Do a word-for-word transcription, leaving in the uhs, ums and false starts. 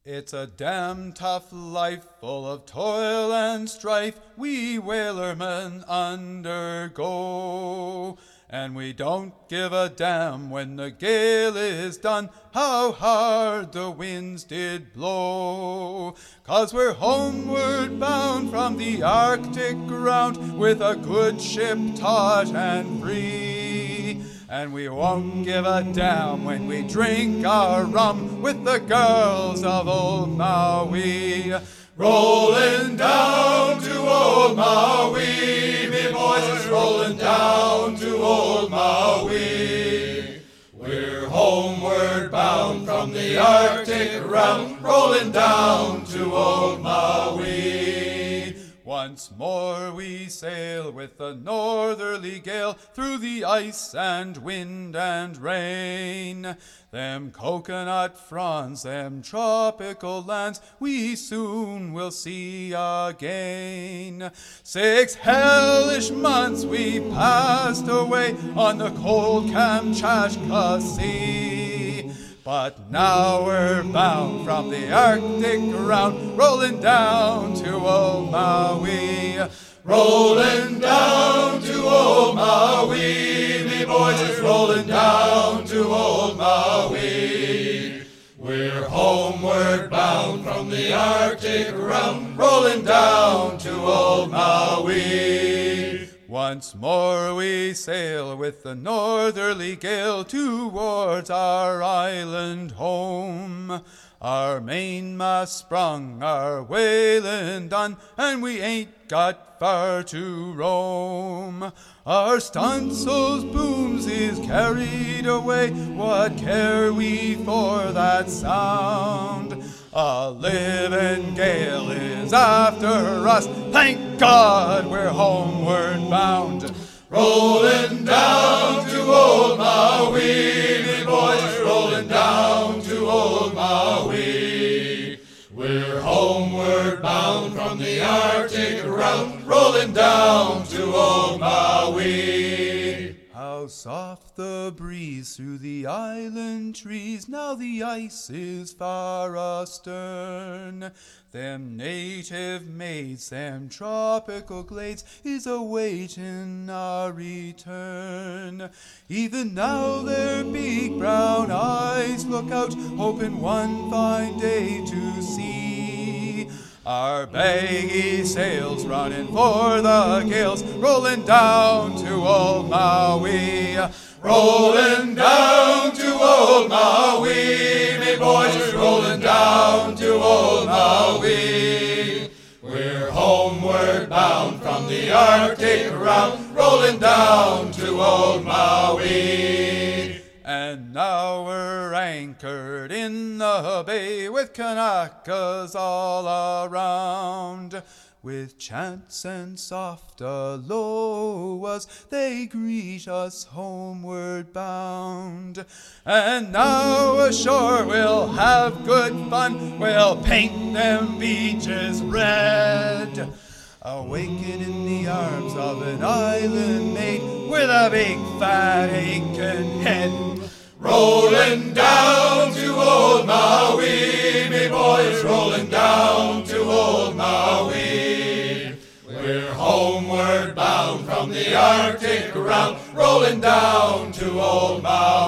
It's a damn tough life full of toil and strife we whalermen undergo. And we don't give a damn when the gale is done how hard the winds did blow. 'Cause we're homeward bound from the Arctic ground with a good ship taut and free. And we won't give a damn when we drink our rum with the girls of old Maui. Rolling down to old Maui, me boys, rolling down to old Maui. We're homeward bound from the Arctic round, rolling down to old Maui. Once more we sail with a northerly gale through the ice and wind and rain. Them coconut fronds, them tropical lands, we soon will see again. Six hellish months we passed away on the cold Kamchatka Sea. But now we're bound from the Arctic round, rolling down to old Maui. Rolling down to old Maui, me boys, it's rolling down to old Maui. We're homeward bound from the Arctic round, rolling down to old Maui. Once more we sail with the northerly gale towards our island home. Our mainmast sprung, our whaling done, and we ain't got far to roam. Our stunsail's booms is carried away, what care we for that sound? A living gale is after us, thank God we're homeward bound. Rolling down to old Maui, me boys, rolling down to old Maui. We're homeward bound from the Arctic round, rolling down to old Maui. How soft the breeze through the island trees, now the ice is far astern. Them native maids, them tropical glades, is awaiting our return. Even now their big brown eyes look out, hoping one fine day to see our baggy sails running for the gales, rolling down to old Maui. Rolling down to old Maui, me boys, we're rolling down to old Maui. We're homeward bound from the Arctic round, rolling down to old Maui. And now we're anchored in the bay with Kanakas all around. With chants and soft alowas, they greet us homeward bound. And now ashore we'll have good fun, we'll paint them beaches red. Awaken in the arms of an island maid with a big fat aching head. Rolling down to old Maui, me boys, rolling down to old Maui. We're homeward bound from the Arctic round, rolling down to old Maui.